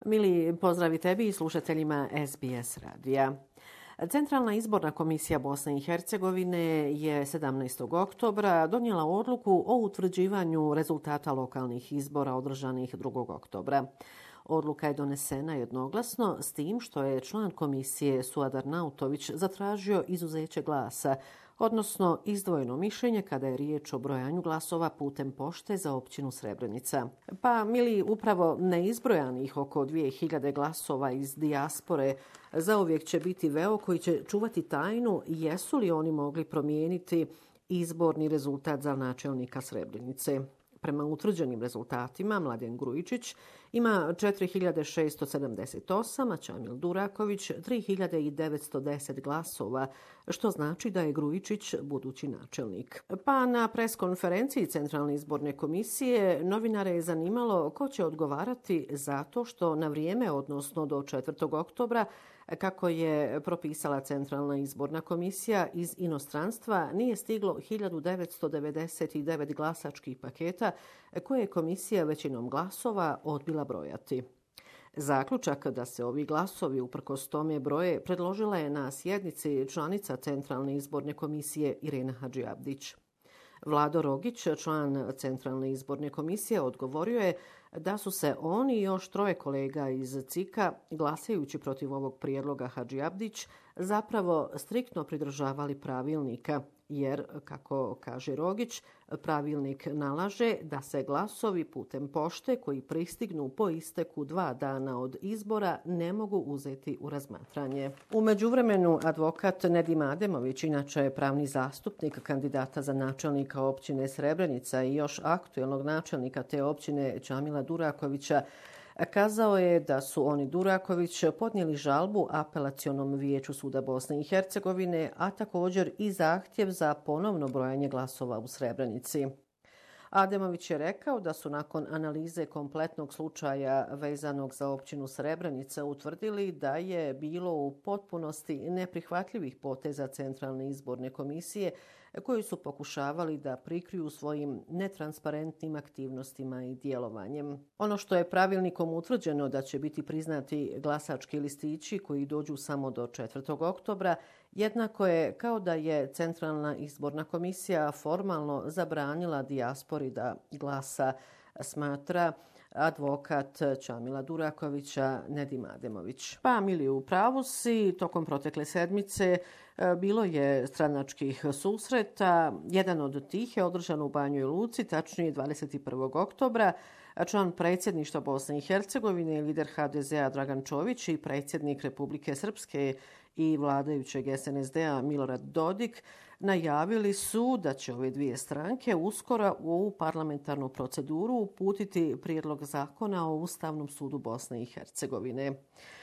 Mili pozdravi tebi i slušateljima SBS radija. Centralna izborna komisija Bosne i Hercegovine je 17. oktobra donijela odluku o utvrđivanju rezultata lokalnih izbora održanih 2. oktobra. Odluka je donesena jednoglasno s tim što je član komisije Suad Arnautović zatražio izuzeće glasa, odnosno izdvojeno mišljenje kada je riječ o brojanju glasova putem pošte za općinu Srebrenica. Pa mili, upravo neizbrojanih oko 2000 glasova iz dijaspore zauvijek će biti veo koji će čuvati tajnu jesu li oni mogli promijeniti izborni rezultat za načelnika Srebrenice. Prema utvrđenim rezultatima, Mladen Grujičić ima 4678, a Čamil Duraković 3910 glasova, što znači da je Grujičić budući načelnik. Pa na preskonferenciji Centralne izborne komisije novinare je zanimalo ko će odgovarati zato što na vrijeme, odnosno do 4. oktobra, kako je propisala Centralna izborna komisija, iz inostranstva nije stiglo 1999 glasačkih paketa koje je komisija većinom glasova odbila brojati. Zaključak da se ovi glasovi uprkos tome broje predložila je na sjednici članica Centralne izborne komisije Irena Hadžiabdić. Vlado Rogić, član Centralne izborne komisije, odgovorio je da su se oni i još 3 kolega iz CIK-a, glasajući protiv ovog prijedloga Hadžiabdić, zapravo striktno pridržavali pravilnika, jer, kako kaže Rogić, pravilnik nalaže da se glasovi putem pošte koji pristignu po isteku 2 dana od izbora ne mogu uzeti u razmatranje. U međuvremenu advokat Nedim Ademović, inače pravni zastupnik kandidata za načelnika općine Srebrenica i još aktuelnog načelnika te općine Čamila Durakovića, kazao je da su oni Duraković podnijeli žalbu Apelacionom vijeću suda Bosne i Hercegovine, a također i zahtjev za ponovno brojanje glasova u Srebrenici. Ademović je rekao da su nakon analize kompletnog slučaja vezanog za općinu Srebrenica utvrdili da je bilo u potpunosti neprihvatljivih poteza Centralne izborne komisije koji su pokušavali da prikriju svojim netransparentnim aktivnostima i djelovanjem. Ono što je pravilnikom utvrđeno da će biti priznati glasački listići koji dođu samo do 4. oktobra, jednako je kao da je Centralna izborna komisija formalno zabranila dijaspori da glasa, smatra advokat Čamila Durakovića Nedim Ademović. Pa mili, u pravu si, tokom protekle sedmice bilo je stranačkih susreta. Jedan od tih je održan u Banjoj Luci, tačnije 21. oktobra. Član predsjedništva Bosne i Hercegovine, lider HDZ-a Dragan Čović i predsjednik Republike Srpske i vladajućeg SNSD-a Milorad Dodik najavili su da će ove dvije stranke uskoro u parlamentarnu proceduru uputiti prijedlog zakona o Ustavnom sudu Bosne i Hercegovine.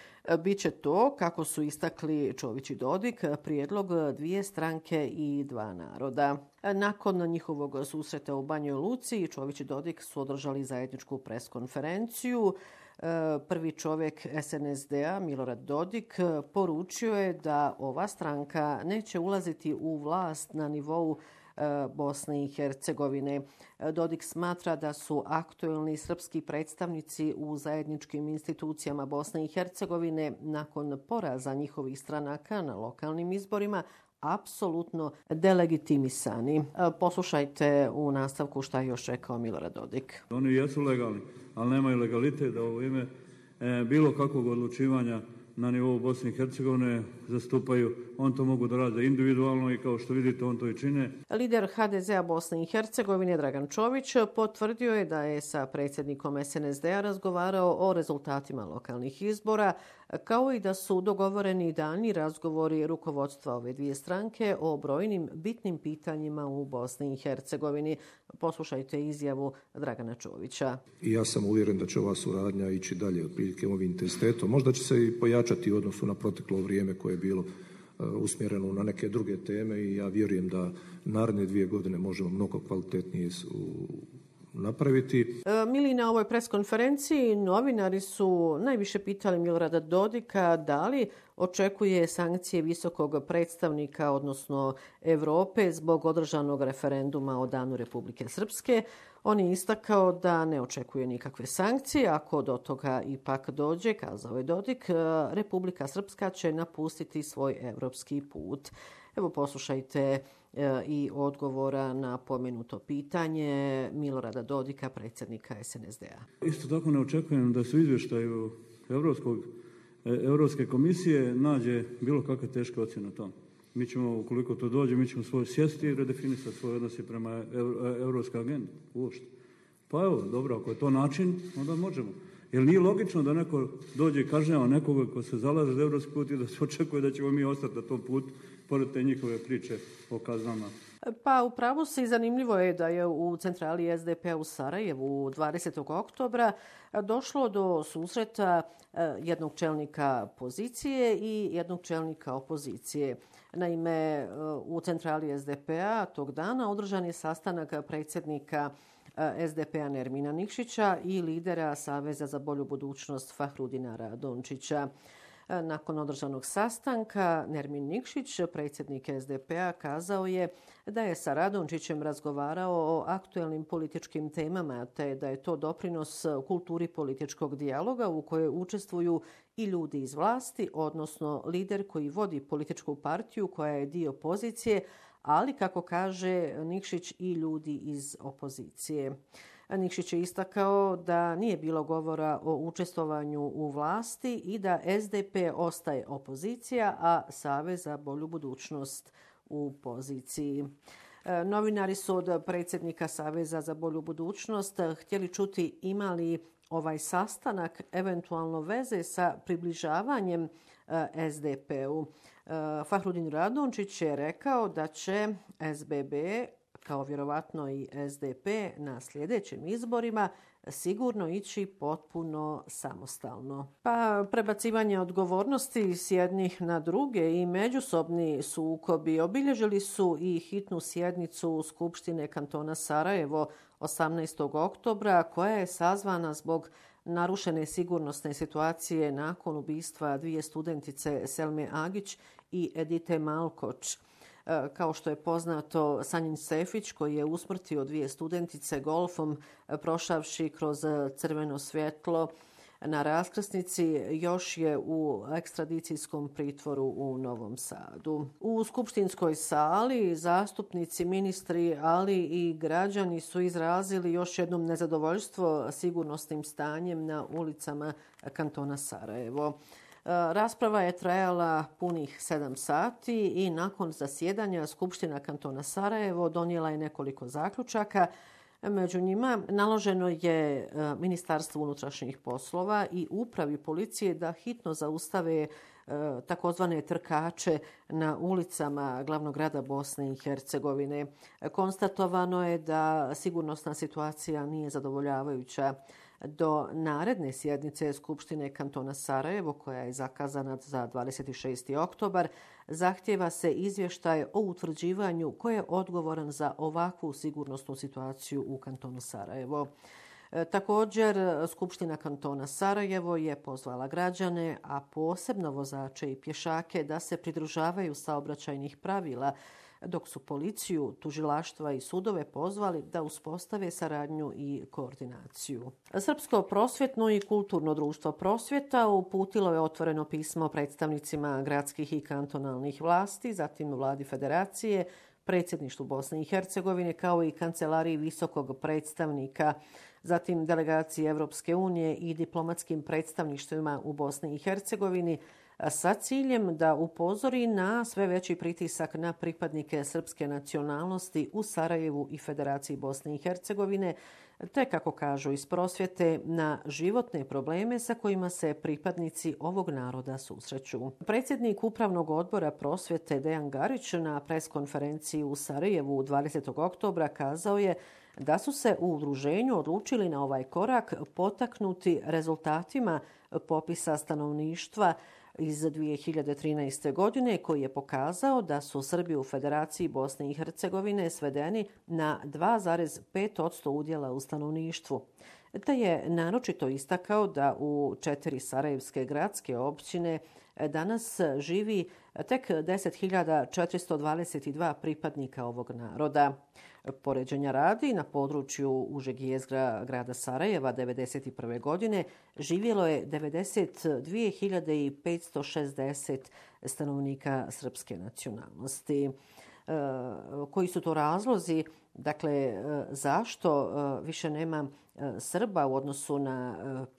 Biće to, kako su istakli Čović i Dodik, prijedlog 2 stranke i 2 naroda. Nakon njihovog susreta u Banjoj Luci, Čović i Dodik su održali zajedničku preskonferenciju. Prvi čovjek SNSD-a, Milorad Dodik, poručio je da ova stranka neće ulaziti u vlast na nivou Bosne i Hercegovine. Dodik smatra da su aktuelni srpski predstavnici u zajedničkim institucijama Bosne i Hercegovine nakon poraza njihovih stranaka na lokalnim izborima apsolutno delegitimisani. Poslušajte u nastavku šta je još rekao Milorad Dodik. Oni jesu legalni, ali nemaju legalitet da u ime bilo kakvog odlučivanja na nivou Bosne i Hercegovine zastupaju. On to mogu da rade individualno i kao što vidite on to i čine. Lider HDZ-a Bosne i Hercegovine Dragan Čović potvrdio je da je sa predsjednikom SNSD-a razgovarao o rezultatima lokalnih izbora, kao i da su dogovoreni daljnji razgovori rukovodstva ove dvije stranke o brojnim bitnim pitanjima u Bosni i Hercegovini. Poslušajte izjavu Dragana Čovića. I ja sam uvjeren da će ova suradnja ići dalje otprilike ovim intenzitetom. Možda će se i pojačati u odnosu na proteklo vrijeme koje je bilo usmjereno na neke druge teme i ja vjerujem da naredne 2 godine možemo mnogo kvalitetnije napraviti. Mili, na ovoj preskonferenciji novinari su najviše pitali Milorada Dodika da li očekuje sankcije visokog predstavnika, odnosno Evrope, zbog održanog referenduma o Danu Republike Srpske. On je istakao da ne očekuje nikakve sankcije. Ako do toga ipak dođe, kazao je Dodik, Republika Srpska će napustiti svoj evropski put. Evo, poslušajte i odgovora na pomenuto pitanje Milorada Dodika, predsjednika SNSD-a. Isto tako ne očekujem da se u izvještaju Europske komisije nađe bilo kakve teške ocjene o tom. Mi ćemo, ukoliko to dođe, mi ćemo svoj sjesti i redefinisati svoje odnose prema Europskoj agendi uopšte. Pa evo, dobro, ako je to način, onda možemo. Jer nije logično da neko dođe i kažnjava nekoga ko se zalaže za evropski put i da se očekuje da ćemo mi ostati na tom putu, pored te njihove priče o kaznama. Pa upravo se i zanimljivo je da je u centrali SDP-a u Sarajevu 20. oktobra došlo do susreta jednog čelnika pozicije i jednog čelnika opozicije. Naime, u centrali SDP-a tog dana održan je sastanak predsjednika SDP-a Nermina Nikšića i lidera Saveza za bolju budućnost Fahrudina Radončića. Nakon održanog sastanka Nermin Nikšić, predsjednik SDP-a, kazao je da je sa Radončićem razgovarao o aktuelnim političkim temama, te da je to doprinos kulturi političkog dijaloga u kojoj učestvuju i ljudi iz vlasti, odnosno lider koji vodi političku partiju koja je dio pozicije, ali, kako kaže Nikšić, i ljudi iz opozicije. Nikšić je istakao da nije bilo govora o učestvovanju u vlasti i da SDP ostaje opozicija, a Savez za bolju budućnost u poziciji. Novinari su od predsjednika Saveza za bolju budućnost htjeli čuti ima li ovaj sastanak eventualno veze sa približavanjem SDP-u. Fahrudin Radončić je rekao da će SBB, kao vjerovatno i SDP, na sljedećim izborima sigurno ići potpuno samostalno. Pa prebacivanje odgovornosti s jednih na druge i međusobni sukobi obilježili su i hitnu sjednicu Skupštine kantona Sarajevo 18. oktobra, koja je sazvana zbog narušene sigurnosne situacije nakon ubistva dvije studentice Selme Agić i Edite Malkoč. Kao što je poznato, Sanjin Sefić, koji je usmrtio dvije studentice golfom prošavši kroz crveno svjetlo na raskrsnici, još je u ekstradicijskom pritvoru u Novom Sadu. U skupštinskoj sali zastupnici, ministri, ali i građani su izrazili još jednom nezadovoljstvo sigurnosnim stanjem na ulicama kantona Sarajevo. Rasprava je trajala punih 7 sati i nakon zasjedanja Skupština kantona Sarajevo donijela je nekoliko zaključaka. Među njima naloženo je Ministarstvu unutrašnjih poslova i upravi policije da hitno zaustave takozvane trkače na ulicama glavnog grada Bosne i Hercegovine. Konstatovano je da sigurnosna situacija nije zadovoljavajuća. Do naredne sjednice Skupštine kantona Sarajevo, koja je zakazana za 26. oktobar, zahtijeva se izvještaj o utvrđivanju ko je odgovoran za ovakvu sigurnosnu situaciju u kantonu Sarajevo. Također, Skupština kantona Sarajevo je pozvala građane, a posebno vozače i pješake, da se pridržavaju saobraćajnih pravila, dok su policiju, tužilaštva i sudove pozvali da uspostave saradnju i koordinaciju. Srpsko prosvjetno i kulturno društvo Prosvjeta uputilo je otvoreno pismo predstavnicima gradskih i kantonalnih vlasti, zatim vladi federacije, predsjedništvu Bosne i Hercegovine, kao i kancelariji visokog predstavnika, zatim delegaciji Evropske unije i diplomatskim predstavništvima u Bosni i Hercegovini, sa ciljem da upozori na sve veći pritisak na pripadnike srpske nacionalnosti u Sarajevu i Federaciji Bosne i Hercegovine, te, kako kažu iz Prosvjete, na životne probleme sa kojima se pripadnici ovog naroda susreću. Predsjednik Upravnog odbora Prosvjete Dejan Garić na preskonferenciji u Sarajevu 20. oktobra kazao je da su se u udruženju odlučili na ovaj korak potaknuti rezultatima popisa stanovništva iz 2013. godine koji je pokazao da su Srbi u Federaciji Bosne i Hercegovine svedeni na 2,5% udjela u stanovništvu. Te je naročito istakao da u 4 sarajevske gradske općine danas živi tek 10.422 pripadnika ovog naroda. Poređenja radi, na području užeg jezgra grada Sarajeva 1991. godine živjelo je 92.560 stanovnika srpske nacionalnosti. Koji su to razlozi? Dakle, zašto više nema Srba u odnosu na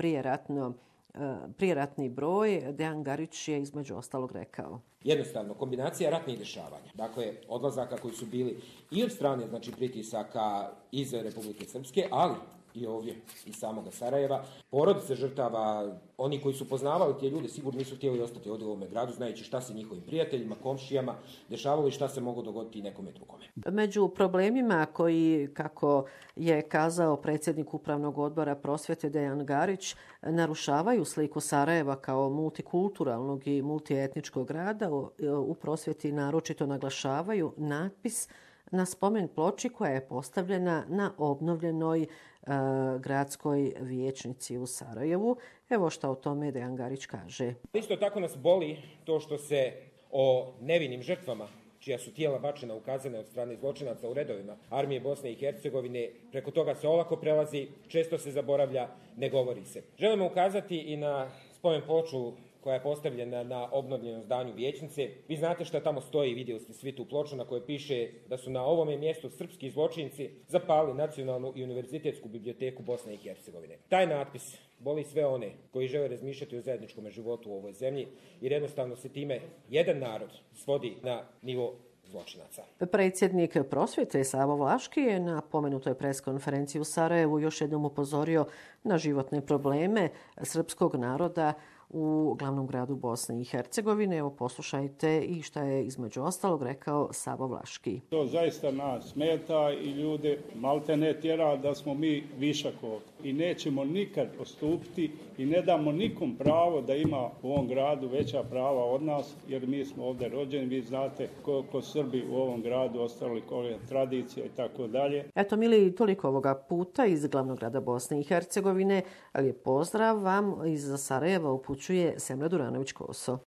prijeratni broj? Dejan Garić je između ostalog rekao. Jednostavno, kombinacija ratnih dešavanja, dakle odlazaka koji su bili i od strane pritisaka iz Republike Srpske, ali i ovdje iz samoga Sarajeva. Porodice žrtava, oni koji su poznavali te ljude, sigurno nisu htjeli ostati ovdje u ovome gradu, znajući šta se njihovim prijateljima, komšijama dešavalo i šta se moglo dogoditi nekome drugome. Među problemima koji, kako je kazao predsjednik Upravnog odbora prosvjete Dejan Garić, narušavaju sliku Sarajeva kao multikulturalnog i multietničkog grada, u prosvjeti naročito naglašavaju natpis na spomen ploči koja je postavljena na obnovljenoj gradskoj vijećnici u Sarajevu. Evo šta o tome Dejan Garić kaže. Isto tako nas boli to što se o nevinim žrtvama, čija su tijela bačena u kazane od strane zločinaca u redovima Armije Bosne i Hercegovine, preko toga se olako prelazi, često se zaboravlja, ne govori se. Želimo ukazati i na spomen ploču koja je postavljena na obnovljenom zdanju vijećnice. Vi znate šta tamo stoji, vidjeli ste svi tu ploču na kojoj piše da su na ovome mjestu srpski zločinci zapali Nacionalnu i univerzitetsku biblioteku Bosne i Hercegovine. Taj natpis boli sve one koji žele razmišljati o zajedničkom životu u ovoj zemlji, jer jednostavno se time jedan narod svodi na nivo zločinaca. Predsjednik prosvjete Savo Vlaški je na pomenutoj preskonferenciji u Sarajevu još jednom upozorio na životne probleme srpskog naroda u glavnom gradu Bosne i Hercegovine. Evo poslušajte i šta je između ostalog rekao Savo Vlaški. To zaista nas smeta i ljude maltene tjera da smo mi višak ovdje. I nećemo nikad postupiti i ne damo nikom pravo da ima u ovom gradu veća prava od nas, jer mi smo ovdje rođeni. Vi znate koliko Srbi u ovom gradu ostali, koja tradicija i tako dalje. Eto, mili, toliko ovoga puta iz glavnog grada Bosne i Hercegovine. Lijep pozdrav vam iz Sarajeva upućuje Semra Duranović-Koso.